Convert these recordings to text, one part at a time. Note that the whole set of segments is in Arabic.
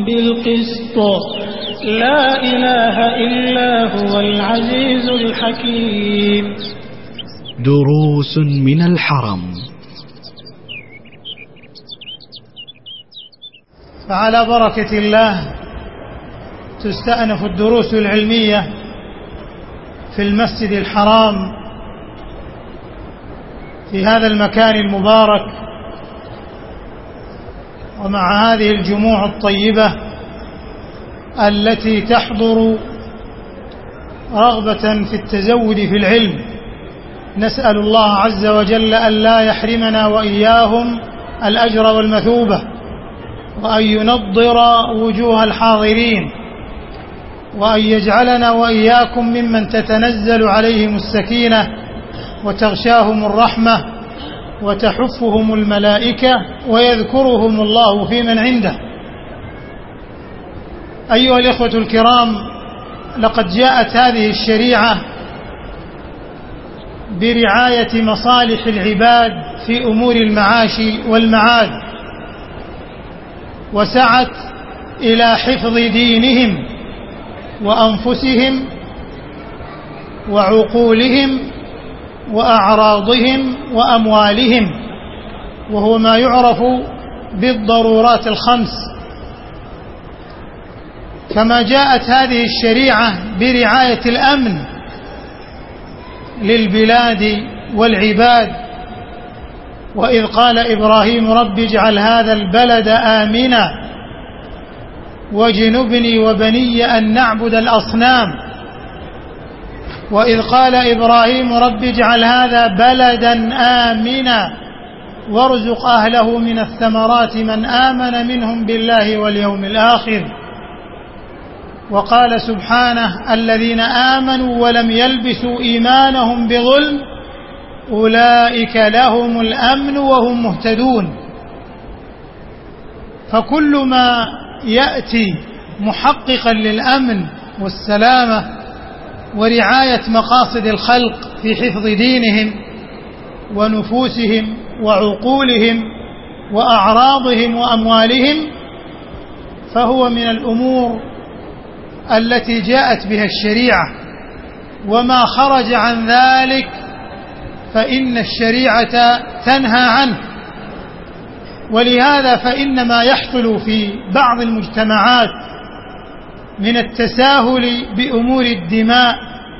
بالقسط لا إله إلا هو العزيز الحكيم. دروس من الحرم. فعلى بركة الله تستأنف الدروس العلمية في المسجد الحرام في هذا المكان المبارك، ومع هذه الجموع الطيبة التي تحضر رغبة في التزود في العلم. نسأل الله عز وجل أن لا يحرمنا وإياهم الأجر والمثوبة، وأن ينضر وجوه الحاضرين، وأن يجعلنا وإياكم ممن تتنزل عليهم السكينة وتغشاهم الرحمة وتحفهم الملائكة ويذكرهم الله في من عنده. أيها الإخوة الكرام، لقد جاءت هذه الشريعة برعاية مصالح العباد في أمور المعاش والمعاد، وسعت إلى حفظ دينهم وأنفسهم وعقولهم وأعراضهم وأموالهم، وهو ما يعرف بالضرورات الخمس. كما جاءت هذه الشريعة برعاية الأمن للبلاد والعباد، وإذ قال إبراهيم رب اجعل هذا البلد آمنا واجنبني وبني أن نعبد الأصنام. وإذ قال إبراهيم رب اجعل هذا بلدا آمنا وارزق أهله من الثمرات من آمن منهم بالله واليوم الآخر. وقال سبحانه الذين آمنوا ولم يلبسوا إيمانهم بظلم أولئك لهم الأمن وهم مهتدون. فكل ما يأتي محققا للأمن والسلامة ورعاية مقاصد الخلق في حفظ دينهم ونفوسهم وعقولهم وأعراضهم وأموالهم فهو من الأمور التي جاءت بها الشريعة، وما خرج عن ذلك فإن الشريعة تنهى عنه. ولهذا فإن ما يحصل في بعض المجتمعات من التساهل بأمور الدماء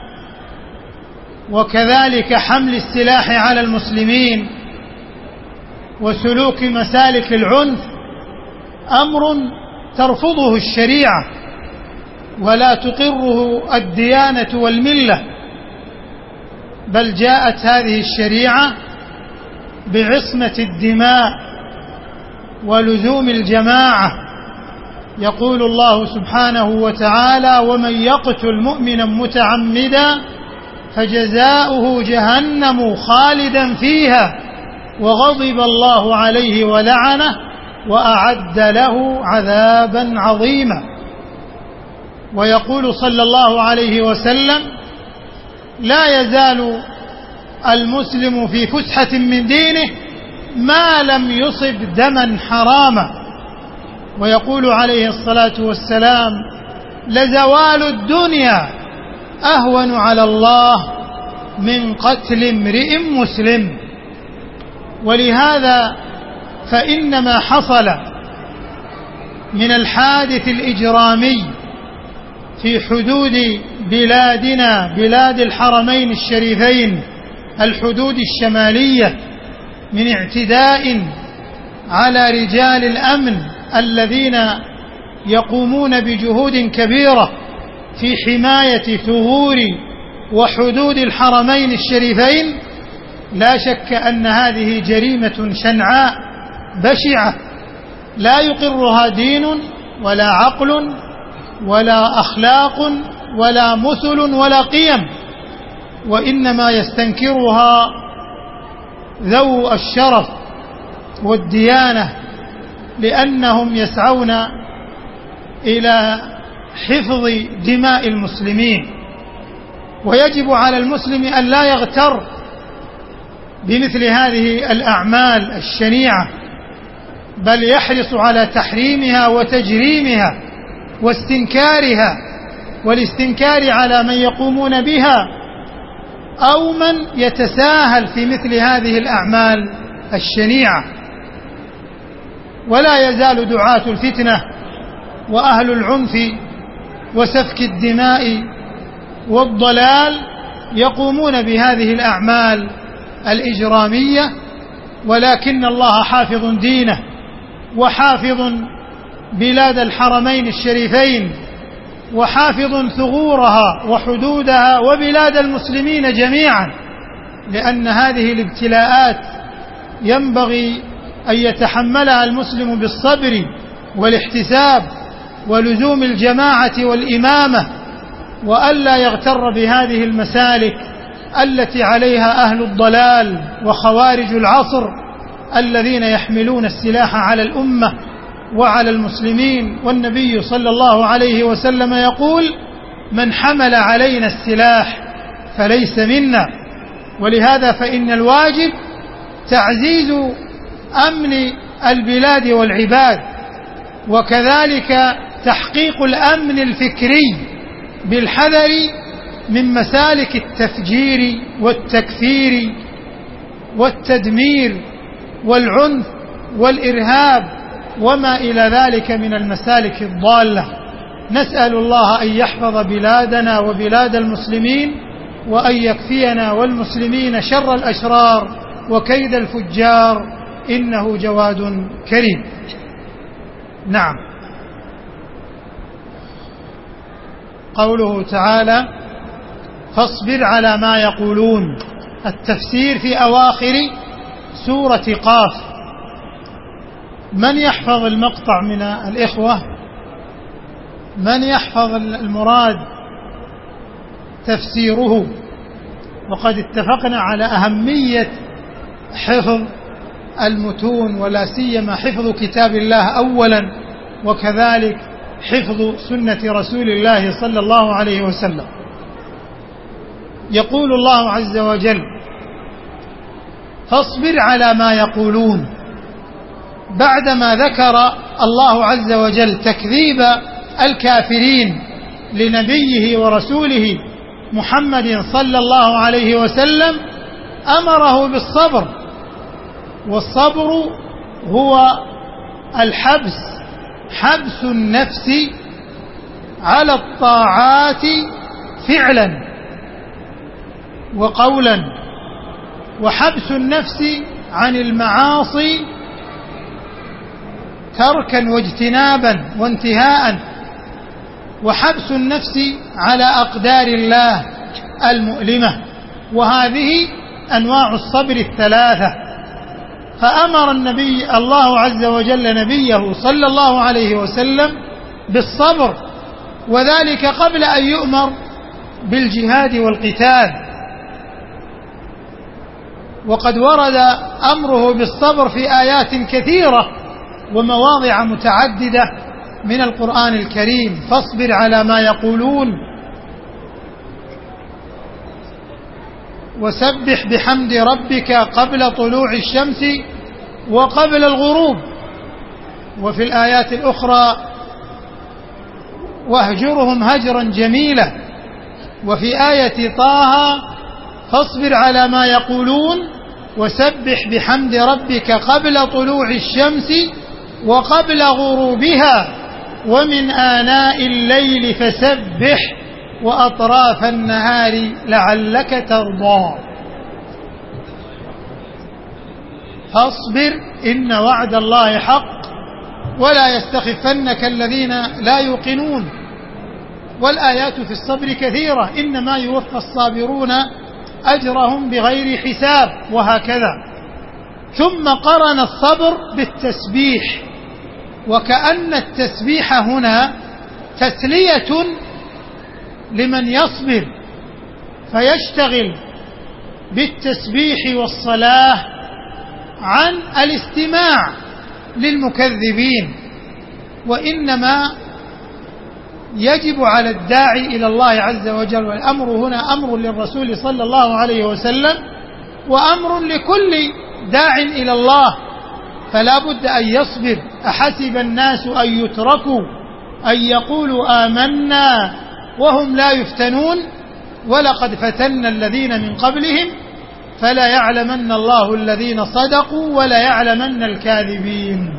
وكذلك حمل السلاح على المسلمين وسلوك مسالك العنف أمر ترفضه الشريعة ولا تقره الديانة والملة، بل جاءت هذه الشريعة بعصمة الدماء ولزوم الجماعة. يقول الله سبحانه وتعالى ومن يقتل مؤمنا متعمدا فجزاؤه جهنم خالدا فيها وغضب الله عليه ولعنه وأعد له عذابا عظيما. ويقول صلى الله عليه وسلم لا يزال المسلم في فسحة من دينه ما لم يصب دما حراما. ويقول عليه الصلاة والسلام لزوال الدنيا أهون على الله من قتل امرئ مسلم. ولهذا فإن ما حصل من الحادث الإجرامي في حدود بلادنا بلاد الحرمين الشريفين الحدود الشمالية من اعتداء على رجال الأمن الذين يقومون بجهود كبيرة في حماية ثغور وحدود الحرمين الشريفين، لا شك أن هذه جريمة شنعاء بشعة لا يقرها دين ولا عقل ولا أخلاق ولا مثل ولا قيم، وإنما يستنكرها ذو الشرف والديانة، لأنهم يسعون إلى حفظ دماء المسلمين. ويجب على المسلم أن لا يغتر بمثل هذه الأعمال الشنيعة، بل يحرص على تحريمها وتجريمها واستنكارها والاستنكار على من يقومون بها أو من يتساهل في مثل هذه الأعمال الشنيعة. ولا يزال دعاة الفتنة وأهل العنف وسفك الدماء والضلال يقومون بهذه الأعمال الإجرامية، ولكن الله حافظ دينه وحافظ بلاد الحرمين الشريفين وحافظ ثغورها وحدودها وبلاد المسلمين جميعا، لأن هذه الابتلاءات ينبغي أن يتحملها المسلم بالصبر والاحتساب ولزوم الجماعة والإمامة، وألا يغتر بهذه المسالك التي عليها أهل الضلال وخوارج العصر الذين يحملون السلاح على الأمة وعلى المسلمين. والنبي صلى الله عليه وسلم يقول: من حمل علينا السلاح فليس منا. ولهذا فإن الواجب تعزيز أمن البلاد والعباد، وكذلك تحقيق الأمن الفكري بالحذر من مسالك التفجير والتكفير والتدمير والعنف والإرهاب وما إلى ذلك من المسالك الضالة. نسأل الله أن يحفظ بلادنا وبلاد المسلمين، وأن يكفينا والمسلمين شر الأشرار وكيد الفجار، إنه جواد كريم. نعم. قوله تعالى: فاصبر على ما يقولون. التفسير في أواخر سورة قاف. من يحفظ المقطع من الإخوة؟ من يحفظ المراد تفسيره؟ وقد اتفقنا على أهمية حفظ المتون، ولا سيما حفظ كتاب الله أولا، وكذلك حفظ سنة رسول الله صلى الله عليه وسلم. يقول الله عز وجل: فاصبر على ما يقولون. بعدما ذكر الله عز وجل تكذيب الكافرين لنبيه ورسوله محمد صلى الله عليه وسلم، أمره بالصبر. والصبر هو الحبس، حبس النفس على الطاعات فعلا وقولا، وحبس النفس عن المعاصي تركا واجتنابا وانتهاء، وحبس النفس على أقدار الله المؤلمة. وهذه أنواع الصبر الثلاثة. فأمر الله عز وجل نبيه صلى الله عليه وسلم بالصبر، وذلك قبل أن يؤمر بالجهاد والقتال. وقد ورد أمره بالصبر في آيات كثيرة ومواضع متعددة من القرآن الكريم. فاصبر على ما يقولون وسبح بحمد ربك قبل طلوع الشمس وقبل الغروب. وفي الآيات الأخرى: واهجرهم هجرا جميلا. وفي آية طه: فاصبر على ما يقولون وسبح بحمد ربك قبل طلوع الشمس وقبل غروبها ومن آناء الليل فسبح وأطراف النهار لعلك ترضى. فاصبر إن وعد الله حق ولا يستخفنك الذين لا يوقنون. والآيات في الصبر كثيرة: إنما يوفى الصابرون أجرهم بغير حساب، وهكذا. ثم قرن الصبر بالتسبيح، وكأن التسبيح هنا تسلية لمن يصبر فيشتغل بالتسبيح والصلاة عن الاستماع للمكذبين. وإنما يجب على الداعي إلى الله عز وجل، والأمر هنا أمر للرسول صلى الله عليه وسلم وأمر لكل داع إلى الله، فلا بد أن يصبر. أحسب الناس أن يتركوا أن يقولوا آمنا وهم لا يفتنون ولقد فتنا الذين من قبلهم فلا يعلمن الله الذين صدقوا ولا يعلمن الكاذبين.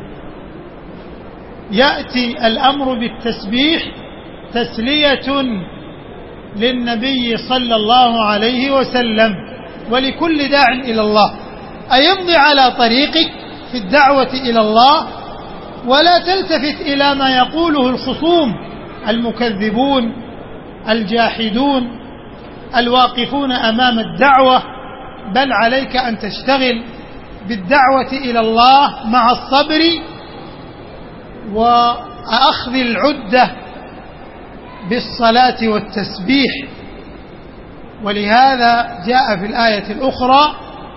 يأتي الأمر بالتسبيح تسلية للنبي صلى الله عليه وسلم ولكل داع إلى الله أن يمضي على طريقك في الدعوة إلى الله ولا تلتفت إلى ما يقوله الخصوم المكذبون الجاحدون الواقفون أمام الدعوة، بل عليك أن تشتغل بالدعوة إلى الله مع الصبر وأخذ العدة بالصلاة والتسبيح. ولهذا جاء في الآية الأخرى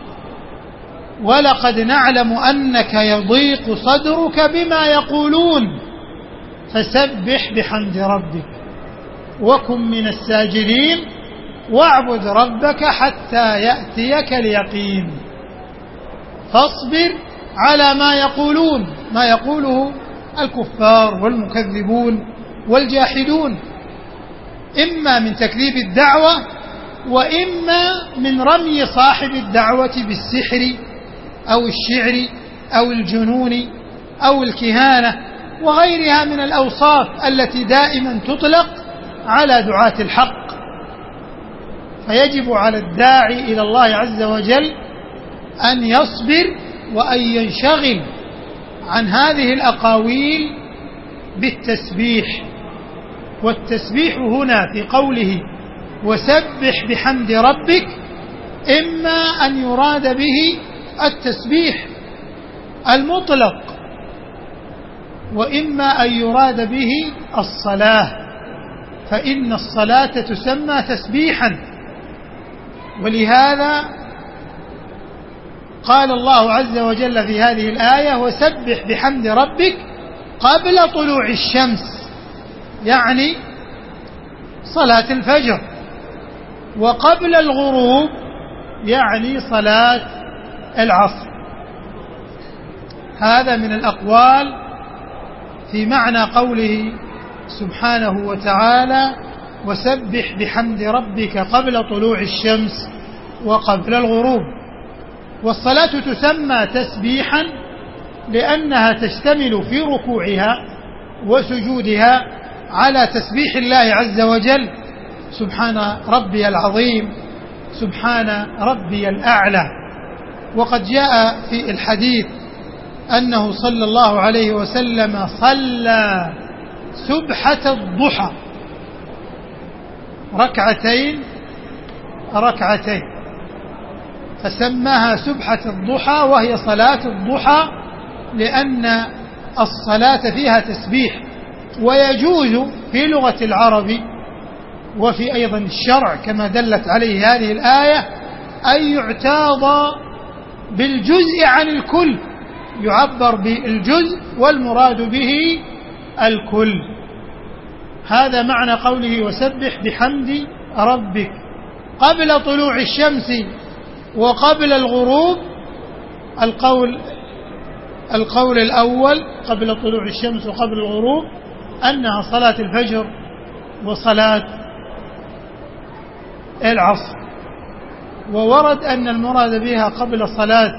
ولقد نعلم أنك يضيق صدرك بما يقولون فسبح بحمد ربك وكن من الساجدين واعبد ربك حتى يأتيك اليقين. فاصبر على ما يقولون، ما يقوله الكفار والمكذبون والجاحدون، إما من تكذيب الدعوة وإما من رمي صاحب الدعوة بالسحر أو الشعر أو الجنون أو الكهانة وغيرها من الأوصاف التي دائما تطلق على دعاة الحق. فيجب على الداعي إلى الله عز وجل أن يصبر وأن ينشغل عن هذه الأقاويل بالتسبيح. والتسبيح هنا في قوله وسبح بحمد ربك إما أن يراد به التسبيح المطلق وإما أن يراد به الصلاة، فإن الصلاة تسمى تسبيحا. ولهذا قال الله عز وجل في هذه الآية وسبح بحمد ربك قبل طلوع الشمس، يعني صلاة الفجر، وقبل الغروب يعني صلاة العصر. هذا من الأقوال في معنى قوله سبحانه وتعالى وسبح بحمد ربك قبل طلوع الشمس وقبل الغروب. والصلاة تسمى تسبيحا لأنها تشتمل في ركوعها وسجودها على تسبيح الله عز وجل، سبحان ربي العظيم، سبحان ربي الأعلى. وقد جاء في الحديث أنه صلى الله عليه وسلم صلى سبحة الضحى ركعتين فسماها سبحة الضحى، وهي صلاة الضحى لأن الصلاة فيها تسبيح. ويجوز في لغة العرب وفي أيضا الشرع كما دلت عليه هذه الآية أن يعتاض بالجزء عن الكل، يعبر بالجزء والمراد به الكل. هذا معنى قوله وسبح بحمد ربك قبل طلوع الشمس وقبل الغروب. القول الأول قبل طلوع الشمس وقبل الغروب أنها صلاة الفجر وصلاة العصر. وورد أن المراد بها قبل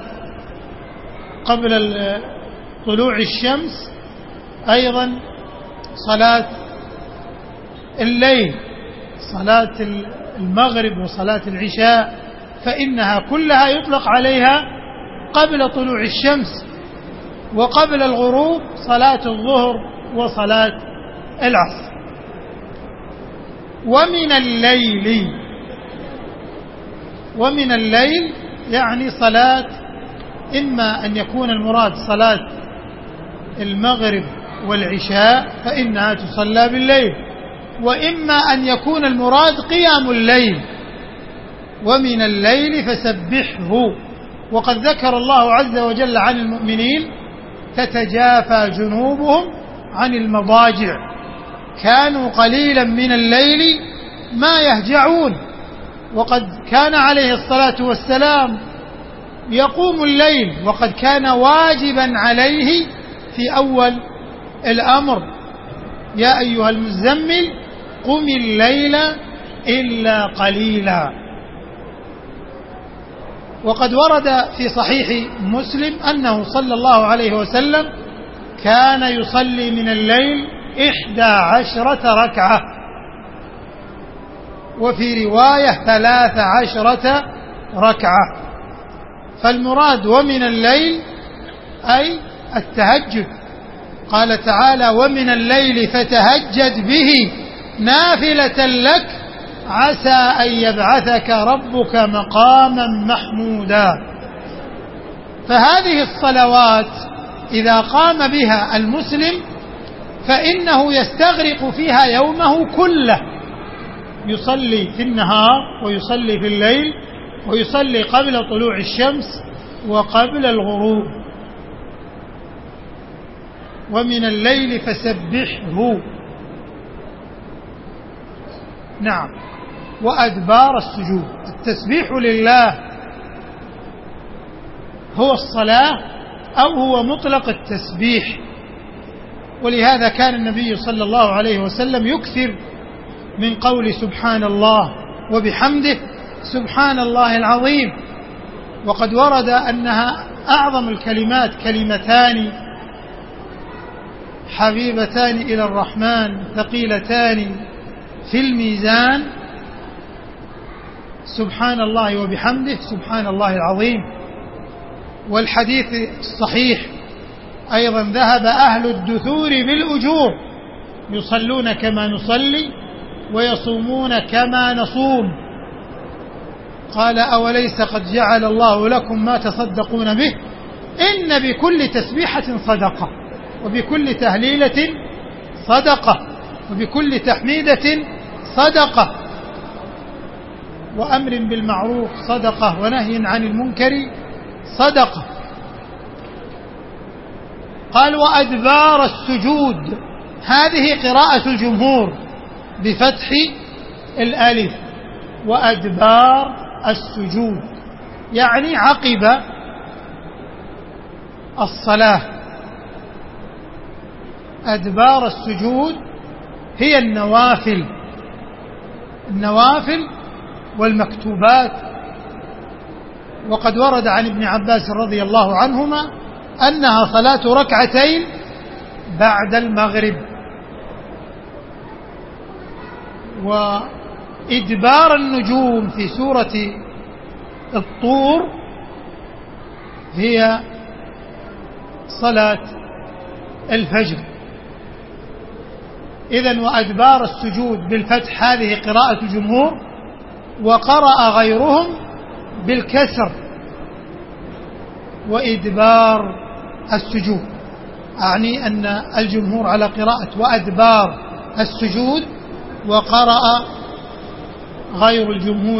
طلوع الشمس أيضا صلاة الليل، صلاة المغرب وصلاة العشاء، فإنها كلها يطلق عليها قبل طلوع الشمس. وقبل الغروب صلاة الظهر وصلاة العصر. ومن الليل يعني صلاة، إما أن يكون المراد صلاة المغرب والعشاء فإنها تصلى بالليل، وإما أن يكون المراد قيام الليل. ومن الليل فسبحه. وقد ذكر الله عز وجل عن المؤمنين تتجافى جنوبهم عن المضاجع كانوا قليلا من الليل ما يهجعون. وقد كان عليه الصلاة والسلام يقوم الليل وقد كان واجبا عليه في أول الأمر: يا أيها المزمل قم الليل إلا قليلا. وقد ورد في صحيح مسلم أنه صلى الله عليه وسلم كان يصلي من الليل 11 ركعة، وفي رواية 13 ركعة. فالمراد ومن الليل أي التهجد. قال تعالى: ومن الليل فتهجد به نافلة لك عسى أن يبعثك ربك مقاما محمودا. فهذه الصلوات إذا قام بها المسلم فإنه يستغرق فيها يومه كله، يصلي في النهار ويصلي في الليل، ويصلي قبل طلوع الشمس وقبل الغروب. ومن الليل فسبحه. نعم. وأدبار السجود. التسبيح لله هو الصلاة أو هو مطلق التسبيح، ولهذا كان النبي صلى الله عليه وسلم يكثر من قول سبحان الله وبحمده سبحان الله العظيم. وقد ورد أنها أعظم الكلمات، كلمتان حبيبتان إلى الرحمن ثقيلتان في الميزان: سبحان الله وبحمده سبحان الله العظيم. والحديث الصحيح أيضا: ذهب أهل الدثور بالأجور يصلون كما نصلي ويصومون كما نصوم. قال: أوليس قد جعل الله لكم ما تصدقون به؟ إن بكل تسبيحة صدقة، وبكل تهليلة صدقة، وبكل تحميدة صدقة، وأمر بالمعروف صدقة، ونهي عن المنكر صدقة. قال: وأدبار السجود. هذه قراءة الجمهور بفتح الألف. وأدبار السجود يعني عقب الصلاة. أدبار السجود هي النوافل والمكتوبات. وقد ورد عن ابن عباس رضي الله عنهما أنها صلاة ركعتين بعد المغرب. وإدبار النجوم في سورة الطور هي صلاة الفجر. إذن وأدبار السجود بالفتح هذه قراءة الجمهور، وقرأ غيرهم بالكسر: وإدبار السجود. أعني أن الجمهور على قراءة وأدبار السجود، وقرأ غير الجمهور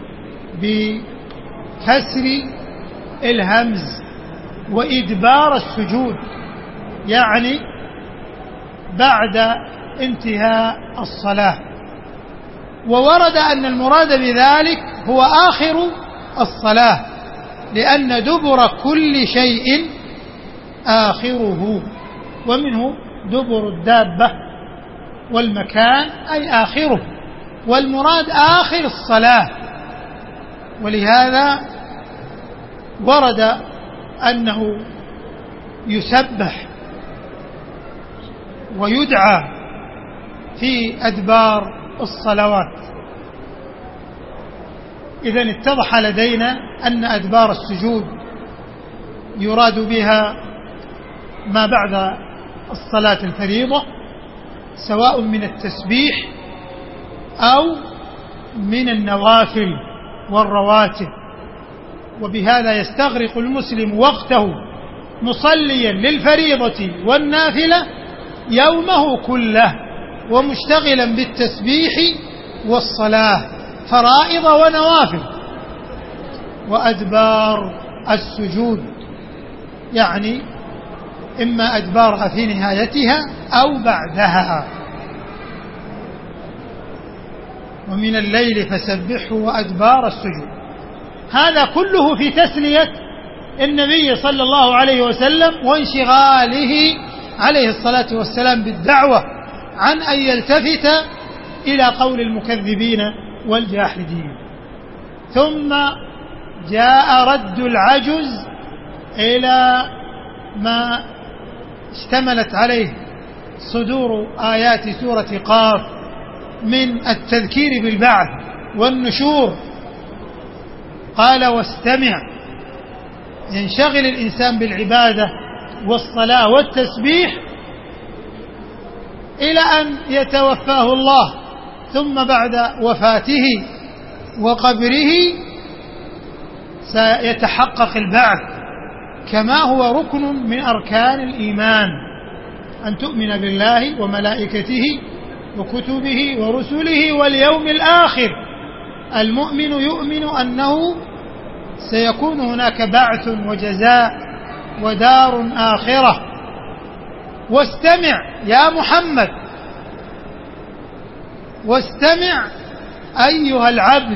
بكسر الهمز. وإدبار السجود يعني بعد انتهاء الصلاة. وورد أن المراد بذلك هو آخر الصلاة، لأن دبر كل شيء آخره، ومنه دبر الدابة والمكان أي آخره، والمراد آخر الصلاة. ولهذا ورد أنه يسبح ويدعى في أدبار الصلوات. إذن اتضح لدينا أن أدبار السجود يراد بها ما بعد الصلاة الفريضة، سواء من التسبيح أو من النوافل والرواتب. وبهذا يستغرق المسلم وقته مصليا للفريضة والنافلة يومه كله، ومشتغلا بالتسبيح والصلاة، فرائض ونوافل. وأدبار السجود يعني إما أدبارها في نهايتها أو بعدها. ومن الليل فسبحه وأدبار السجود. هذا كله في تسلية النبي صلى الله عليه وسلم وانشغاله عليه الصلاة والسلام بالدعوة عن أن يلتفت إلى قول المكذبين والجاحدين. ثم جاء رد العجز إلى ما اشتملت عليه صدور آيات سورة قاف من التذكير بالبعث والنشور. قال واستمع، ينشغل الإنسان بالعبادة والصلاة والتسبيح إلى أن يتوفاه الله، ثم بعد وفاته وقبره سيتحقق البعث كما هو ركن من أركان الإيمان، أن تؤمن بالله وملائكته وكتبه ورسله واليوم الآخر. المؤمن يؤمن أنه سيكون هناك بعث وجزاء ودار آخرة. واستمع يا محمد، واستمع أيها العبد،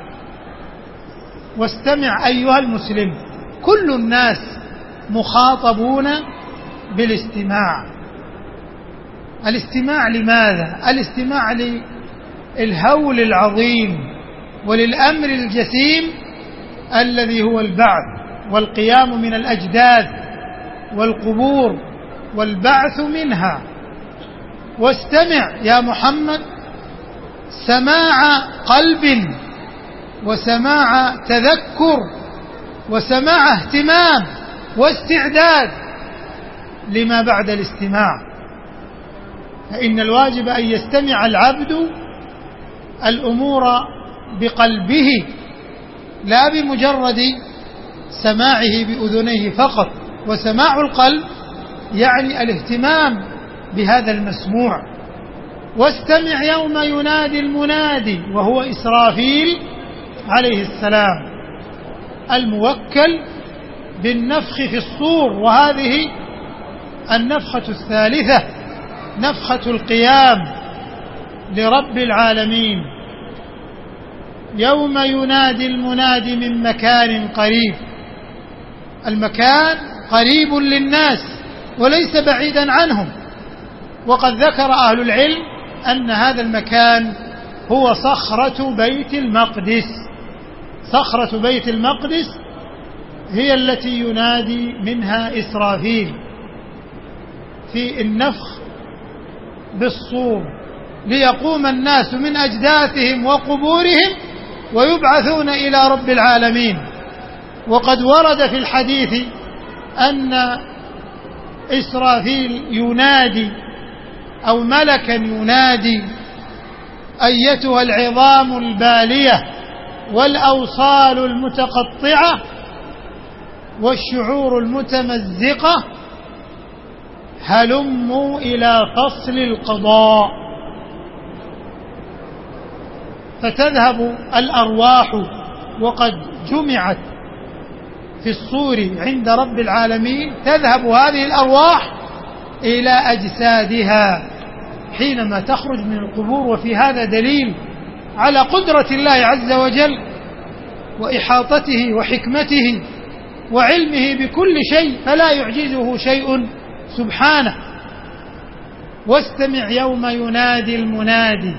واستمع أيها المسلم. كل الناس مخاطبون بالاستماع. الاستماع لماذا؟ الاستماع للهول العظيم وللأمر الجسيم الذي هو البعث والقيام من الأجداث والقبور والبعث منها. واستمع يا محمد سماع قلب وسماع تذكر وسماع اهتمام واستعداد لما بعد الاستماع. فإن الواجب أن يستمع العبد الأمور بقلبه لا بمجرد سماعه بأذنيه فقط. وسماع القلب يعني الاهتمام بهذا المسموع. واستمع يوم ينادي المنادي، وهو إسرافيل عليه السلام الموكل بالنفخ في الصور، وهذه النفخة الثالثة، نفخة القيام لرب العالمين. يوم ينادي المنادي من مكان قريب. المكان قريب للناس وليس بعيدا عنهم. وقد ذكر أهل العلم أن هذا المكان هو صخرة بيت المقدس. صخرة بيت المقدس هي التي ينادي منها إسرافيل في النفخ بالصور، ليقوم الناس من أجداثهم وقبورهم ويبعثون إلى رب العالمين. وقد ورد في الحديث أن إسرافيل ينادي أو ملكا ينادي أيتها العظام البالية والأوصال المتقطعة والشعور المتمزقة هلموا إلى فصل القضاء. فتذهب الأرواح وقد جمعت في الصور عند رب العالمين، تذهب هذه الأرواح إلى أجسادها حينما تخرج من القبور. وفي هذا دليل على قدرة الله عز وجل وإحاطته وحكمته وعلمه بكل شيء، فلا يعجزه شيء سبحانه. واستمع يوم ينادي المنادي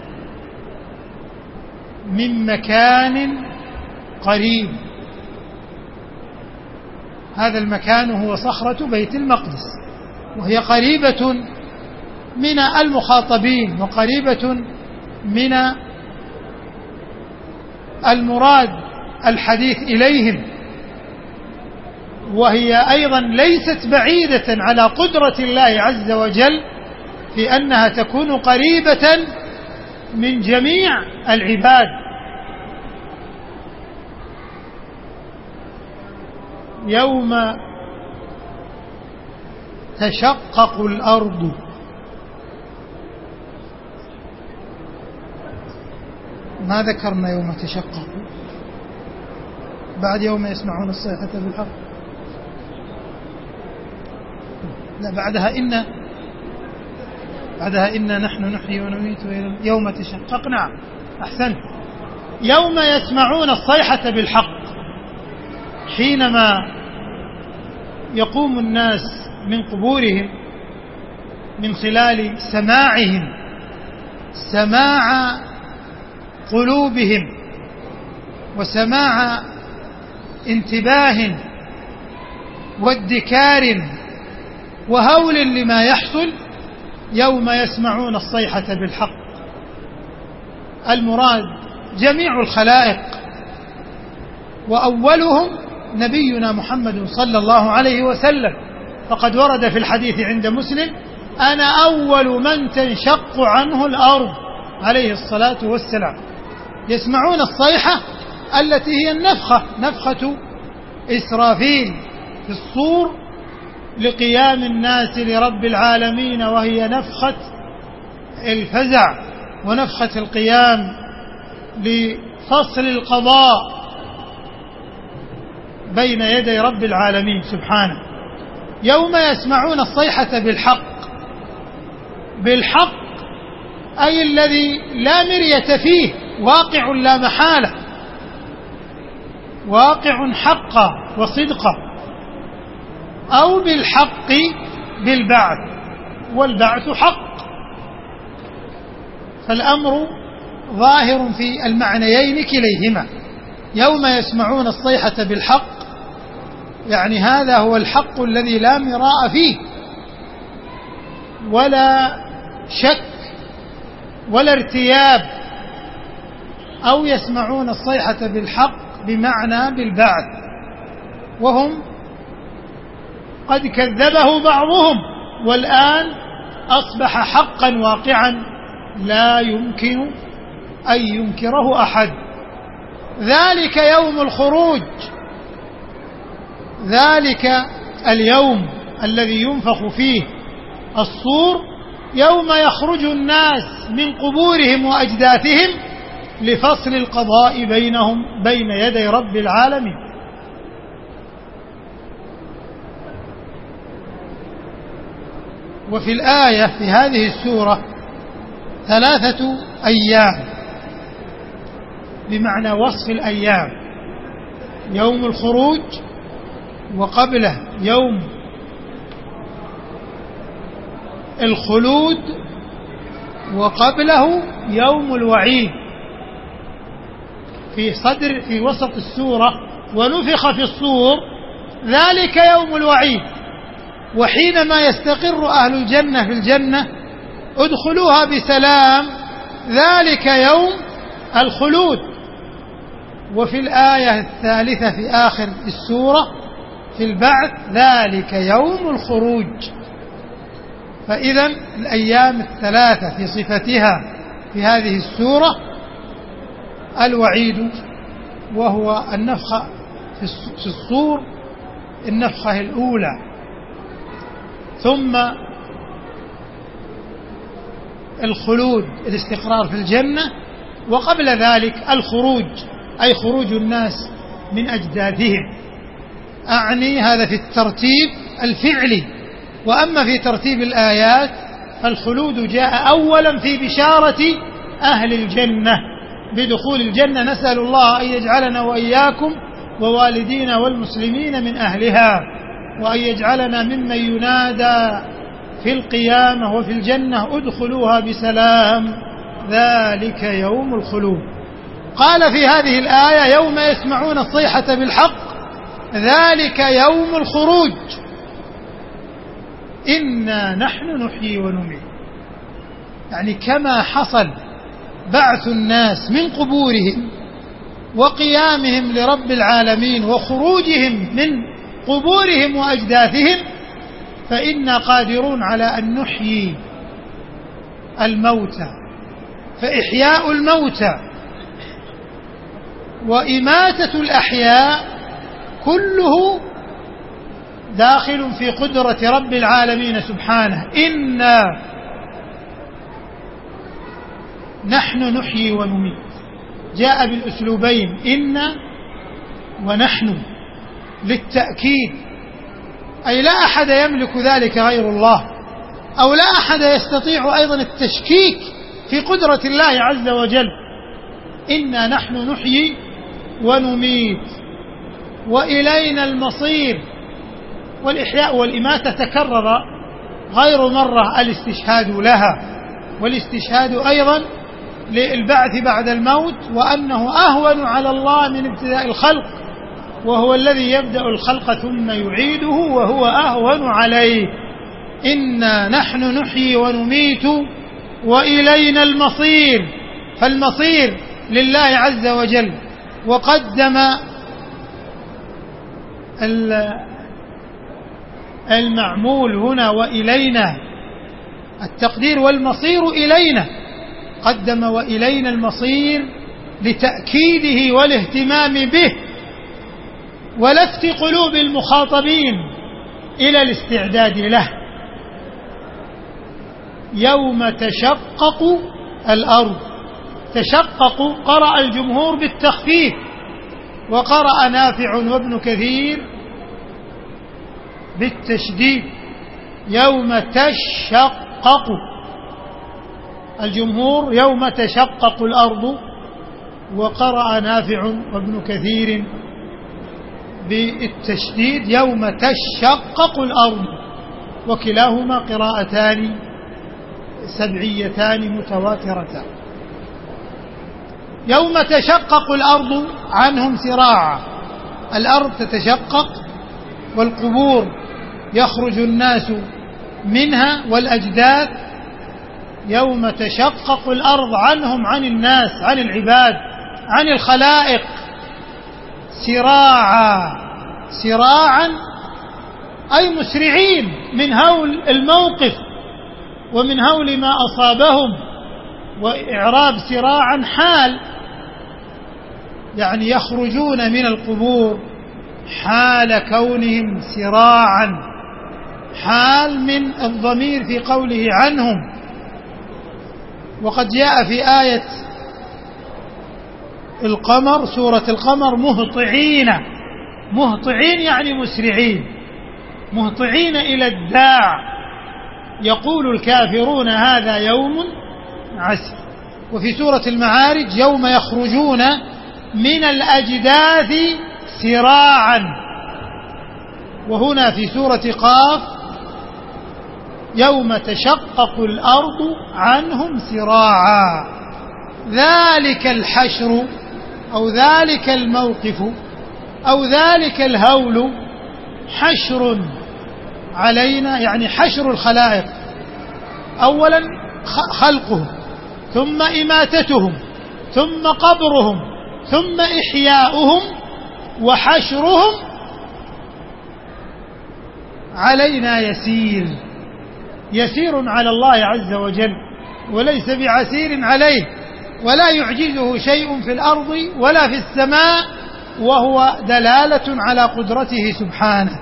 من مكان قريب. هذا المكان هو صخرة بيت المقدس، وهي قريبة من المخاطبين وقريبة من المراد الحديث إليهم، وهي أيضا ليست بعيدة على قدرة الله عز وجل في أنها تكون قريبة من جميع العباد. يوم تشقق الأرض. ما ذكرنا يوم تشقق، بعد يوم يسمعون الصيحة بالحق، لا بعدها إن نحن نحيي ونميت يوم تشقق. نعم أحسنت. يوم يسمعون الصيحة بالحق، حينما يقوم الناس من قبورهم من خلال سماعهم سماع قلوبهم وسماع انتباه وادكار وهول لما يحصل يوم يسمعون الصيحة بالحق. المراد جميع الخلائق، وأولهم نبينا محمد صلى الله عليه وسلم، فقد ورد في الحديث عند مسلم: أنا أول من تنشق عنه الأرض، عليه الصلاة والسلام. يسمعون الصيحة التي هي النفخة، نفخة إسرافيل في الصور لقيام الناس لرب العالمين، وهي نفخة الفزع ونفخة القيام لفصل القضاء بين يدي رب العالمين سبحانه. يوم يسمعون الصيحة بالحق أي الذي لا مرية فيه، واقع لا محالة، واقع حقا وصدقا، أو بالحق بالبعث، والبعث حق. فالأمر ظاهر في المعنيين كليهما. يوم يسمعون الصيحة بالحق يعني هذا هو الحق الذي لا مراء فيه ولا شك ولا ارتياب، أو يسمعون الصيحة بالحق بمعنى بالبعث، وهم قد كذبه بعضهم والآن أصبح حقا واقعا لا يمكن أن ينكره أحد. ذلك يوم الخروج، ذلك اليوم الذي ينفخ فيه الصور، يوم يخرج الناس من قبورهم وأجداثهم لفصل القضاء بينهم بين يدي رب العالمين. وفي الآية في هذه السورة 3 أيام بمعنى وصف الأيام: يوم الخروج، وقبله يوم الخلود، وقبله يوم الوعيد. في وسط السورة: ونفخ في الصور، ذلك يوم الوعيد. وحينما يستقر أهل الجنة في الجنة ادخلوها بسلام، ذلك يوم الخلود. وفي الآية 3 في آخر السورة في البعث: ذلك يوم الخروج. فإذا الأيام 3 في صفتها في هذه السورة: الوعيد وهو النفخة في الصور، النفخة الأولى، ثم الخلود الاستقرار في الجنة، وقبل ذلك الخروج أي خروج الناس من أجداثهم. أعني هذا في الترتيب الفعلي. وأما في ترتيب الآيات فالخلود جاء أولا في بشارة أهل الجنة بدخول الجنة، نسأل الله أن يجعلنا وإياكم ووالدينا والمسلمين من أهلها، وأن يجعلنا ممن ينادى في القيامة وفي الجنة: ادخلوها بسلام، ذلك يوم الخلود. قال في هذه الآية: يوم يسمعون الصيحة بالحق، ذلك يوم الخروج، إنا نحن نحيي ونميت. يعني كما حصل بعث الناس من قبورهم وقيامهم لرب العالمين وخروجهم من قبورهم وأجداثهم، فإنا قادرون على أن نحيي الموتى. فإحياء الموتى وإماتة الأحياء كله داخل في قدرة رب العالمين سبحانه. إنا نحن نحيي ونميت، جاء بالأسلوبين: إنا ونحن، للتأكيد، أي لا أحد يملك ذلك غير الله، أو لا أحد يستطيع أيضا التشكيك في قدرة الله عز وجل. إنا نحن نحيي ونميت وإلينا المصير. والإحياء والإماتة تكرر غير مرة الاستشهاد لها، والاستشهاد أيضا للبعث بعد الموت، وأنه أهون على الله من ابتداء الخلق، وهو الذي يبدأ الخلق ثم يعيده وهو أهون عليه. إنا نحن نحيي ونميت وإلينا المصير، فالمصير لله عز وجل. وقدم المعمول هنا وإلينا، التقدير والمصير إلينا، قدم وإلينا المصير لتأكيده والاهتمام به ولفت قلوب المخاطبين إلى الاستعداد له. يوم تشقق الأرض، تشقق قرأ الجمهور بالتخفيف، وقرأ نافع وابن كثير بالتشديد. يوم تشقق الجمهور يوم تشقق الأرض، وقرأ نافع وابن كثير بالتشديد يوم تشقق الأرض، وكلاهما قراءتان سبعيتان متواترتان. يوم تشقق الأرض عنهم سراعا، الأرض تتشقق والقبور يخرج الناس منها والأجداث. يوم تشقق الأرض عنهم، عن الناس، عن العباد، عن الخلائق، سراعا، سراعا أي مسرعين من هول الموقف ومن هول ما أصابهم. وإعراب سراعا حال، يعني يخرجون من القبور حال كونهم سراعا، حال من الضمير في قوله عنهم. وقد جاء في آية القمر، سورة القمر، مهطعين، مهطعين يعني مسرعين، مهطعين إلى الداع، يقول الكافرون هذا يوم عسر. وفي سورة المعارج يوم يخرجون من الأجداث سراعا. وهنا في سورة قاف يوم تشقق الأرض عنهم سراعا. ذلك الحشر أو ذلك الموقف أو ذلك الهول حشر علينا، يعني حشر الخلائق، أولا خلقهم، ثم إماتتهم، ثم قبرهم، ثم إحياؤهم، وحشرهم علينا يسير. يسير على الله عز وجل، وليس بعسير عليه، ولا يعجزه شيء في الأرض ولا في السماء، وهو دلالة على قدرته سبحانه.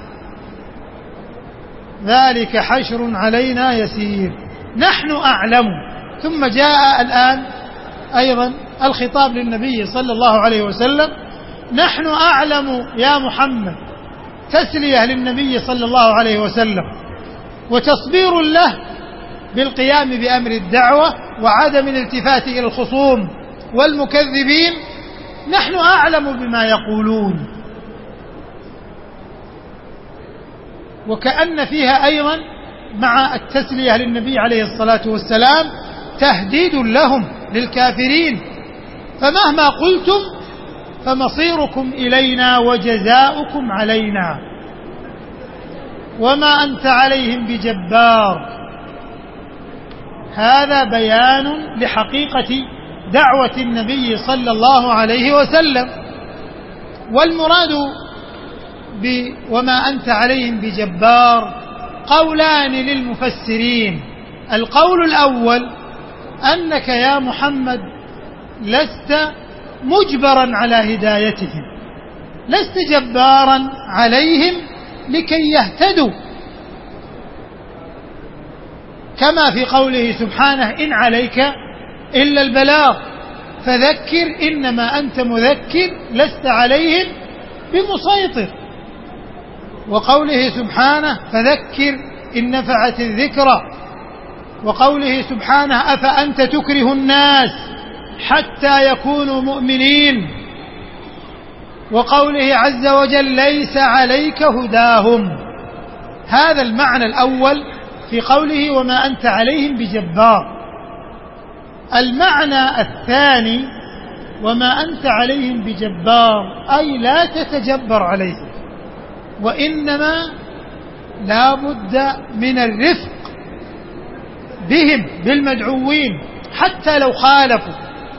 ذلك حشر علينا يسير، نحن أعلم. ثم جاء الآن أيضا الخطاب للنبي صلى الله عليه وسلم، نحن أعلم يا محمد، تسلية للنبي صلى الله عليه وسلم وتصبير له بالقيام بأمر الدعوة وعدم الالتفات إلى الخصوم والمكذبين. نحن أعلم بما يقولون. وكأن فيها أيضا مع التسلية للنبي عليه الصلاة والسلام تهديد لهم للكافرين، فمهما قلتم فمصيركم إلينا وجزاؤكم علينا وما أنت عليهم بجبار. هذا بيان لحقيقة دعوة النبي صلى الله عليه وسلم. والمراد وما أنت عليهم بجبار قولان للمفسرين. القول الأول أنك يا محمد لست مجبرا على هدايتهم، لست جبارا عليهم لكي يهتدوا، كما في قوله سبحانه إن عليك إلا البلاغ فذكر إنما أنت مذكر لست عليهم بمسيطر. وقوله سبحانه فذكر إن نفعت الذكرى. وقوله سبحانه أفأنت تكره الناس حتى يكونوا مؤمنين. وقوله عز وجل ليس عليك هداهم هذا المعنى الأول في قوله وما أنت عليهم بجبار. المعنى الثاني وما أنت عليهم بجبار أي لا تتجبر عليهم، وإنما لا بد من الرفق بهم بالمدعوين حتى لو خالفوا.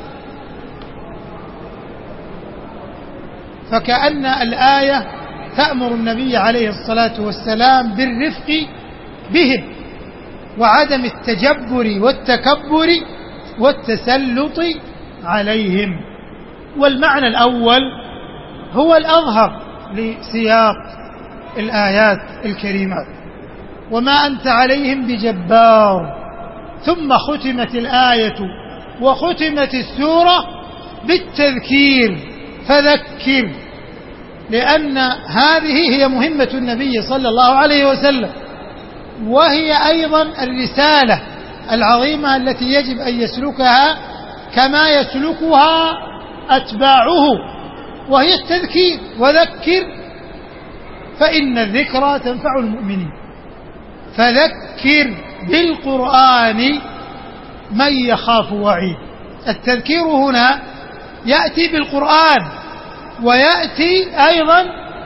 فكأن الآية تأمر النبي عليه الصلاة والسلام بالرفق بهم وعدم التجبر والتكبر والتسلط عليهم. والمعنى الأول هو الأظهر لسياق الآيات الكريمات، وما أنت عليهم بجبار. ثم ختمت الآية وختمت السورة بالتذكير، فذكر، لأن هذه هي مهمة النبي صلى الله عليه وسلم، وهي أيضا الرسالة العظيمة التي يجب أن يسلكها كما يسلكها أتباعه، وهي التذكير. وذكر فإن الذكرى تنفع المؤمنين. فذكر بالقرآن من يخاف وعيد. التذكير هنا يأتي بالقرآن، ويأتي أيضا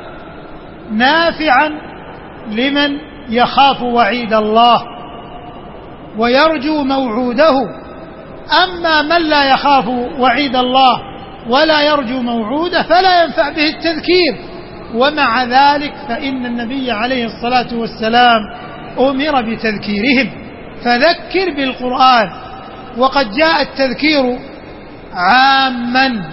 نافعا لمن يخاف وعيد الله ويرجو موعوده. أما من لا يخاف وعيد الله ولا يرجو موعوده فلا ينفع به التذكير. ومع ذلك فإن النبي عليه الصلاة والسلام أمر بتذكيرهم، فذكر بالقرآن. وقد جاء التذكير عاما،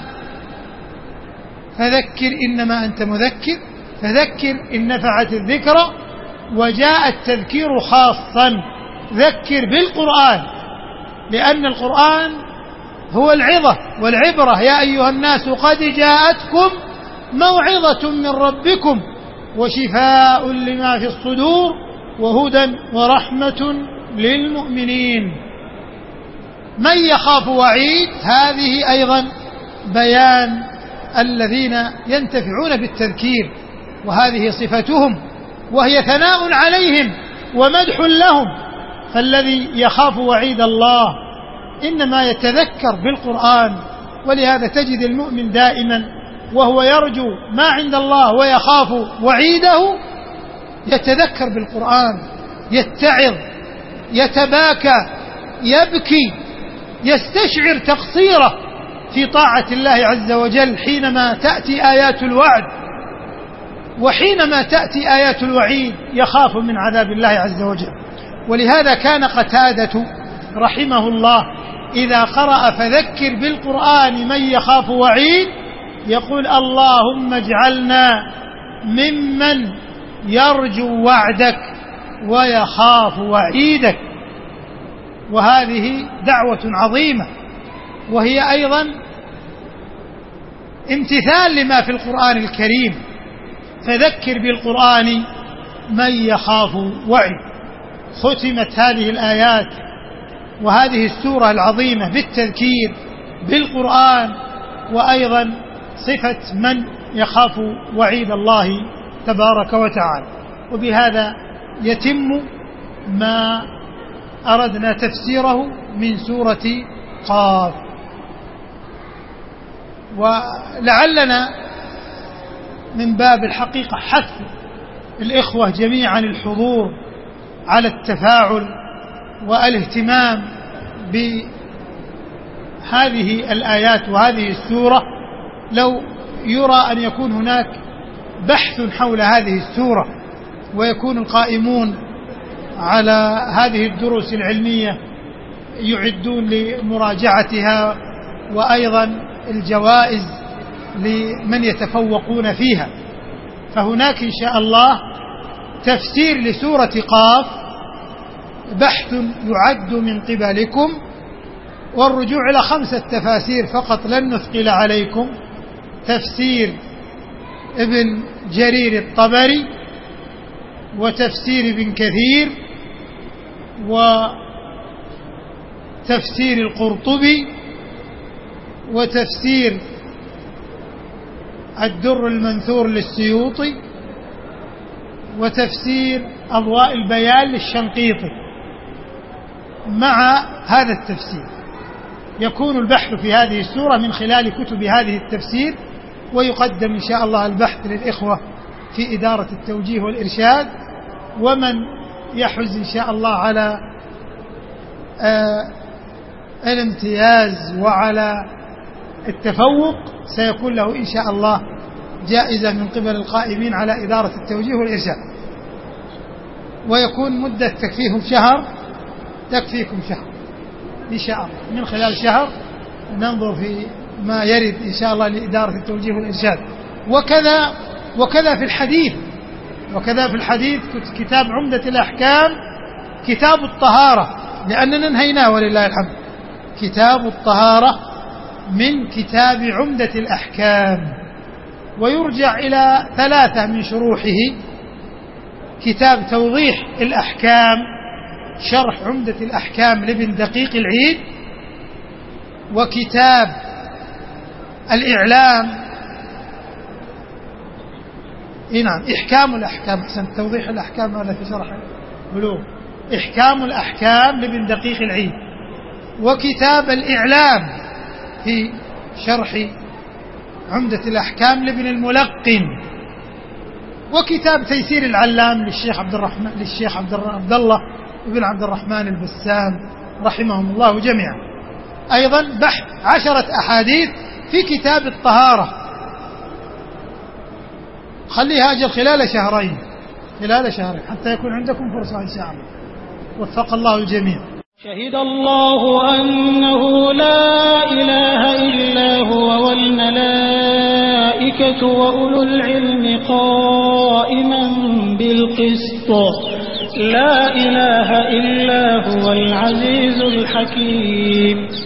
فذكر إنما أنت مذكر، فذكر إن نفعت الذكرى. وجاء التذكير خاصا، ذكر بالقرآن، لأن القرآن هو العظة والعبرة. يا أيها الناس قد جاءتكم موعظة من ربكم وشفاء لما في الصدور وهدى ورحمة للمؤمنين. من يخاف وعيد هذه أيضا بيان الذين ينتفعون بالتذكير، وهذه صفتهم، وهي ثناء عليهم ومدح لهم. فالذي يخاف وعيد الله إنما يتذكر بالقرآن. ولهذا تجد المؤمن دائما وهو يرجو ما عند الله ويخاف وعيده يتذكر بالقرآن، يتعظ، يتباكى، يبكي، يستشعر تقصيره في طاعة الله عز وجل حينما تأتي آيات الوعد، وحينما تأتي آيات الوعيد يخاف من عذاب الله عز وجل. ولهذا كان قتادة رحمه الله إذا قرأ فذكر بالقرآن من يخاف وعيد يقول اللهم اجعلنا ممن يرجو وعدك ويخاف وعيدك. وهذه دعوة عظيمة، وهي أيضا امتثال لما في القرآن الكريم. فذكر بالقرآن من يخاف وعيد. ختمت هذه الآيات وهذه السورة العظيمة بالتذكير بالقرآن، وأيضا صفة من يخاف وعيد الله تبارك وتعالى. وبهذا يتم ما أردنا تفسيره من سورة قاف. ولعلنا من باب الحقيقة حث الإخوة جميعا الحضور على التفاعل والاهتمام بهذه الآيات وهذه السورة. لو يرى أن يكون هناك بحث حول هذه السورة، ويكون القائمون على هذه الدروس العلمية يعدون لمراجعتها، وأيضا الجوائز لمن يتفوقون فيها. فهناك إن شاء الله تفسير لسورة قاف، بحث يعد من قبلكم، والرجوع إلى 5 تفاسير فقط لن نثقل عليكم: تفسير ابن جرير الطبري، وتفسير ابن كثير، وتفسير القرطبي، وتفسير الدر المنثور للسيوطي، وتفسير أضواء البيان للشنقيطي. مع هذا التفسير يكون البحث في هذه السورة من خلال كتب هذه التفسير، ويقدم إن شاء الله البحث للإخوة في إدارة التوجيه والإرشاد، ومن يحز إن شاء الله على الامتياز وعلى التفوق سيكون له إن شاء الله جائزة من قبل القائمين على إدارة التوجيه والإرشاد، ويكون مدة تكفيكم شهر إن شاء الله. من خلال شهر ننظر في ما يرد إن شاء الله لإدارة التوجيه والإرشاد. وكذا في الحديث كتاب عمدة الأحكام، كتاب الطهارة، لأننا انهيناه ولله الحمد. كتاب الطهارة من كتاب عمدة الأحكام، ويرجع إلى 3 من شروحه: كتاب توضيح الأحكام شرح عمدة الأحكام لابن دقيق العيد، وكتاب الإعلام نعم إحكام الأحكام، أحسن توضيح الأحكام هذا في شرح بلوغ، إحكام الأحكام لابن دقيق العيد، وكتاب الإعلام في شرح عمدة الأحكام لابن الملقن، وكتاب تيسير العلام للشيخ عبد الله بن عبد الرحمن البسام رحمهم الله جميعا. أيضا بحث 10 أحاديث في كتاب الطهارة، خليها أجل خلال شهرين حتى يكون عندكم فرصة إن شاء الله. وفق الله الجميع. شهد الله أنه لا إله إلا هو والملائكة وأولو العلم قائما بالقسط لا إله إلا هو العزيز الحكيم.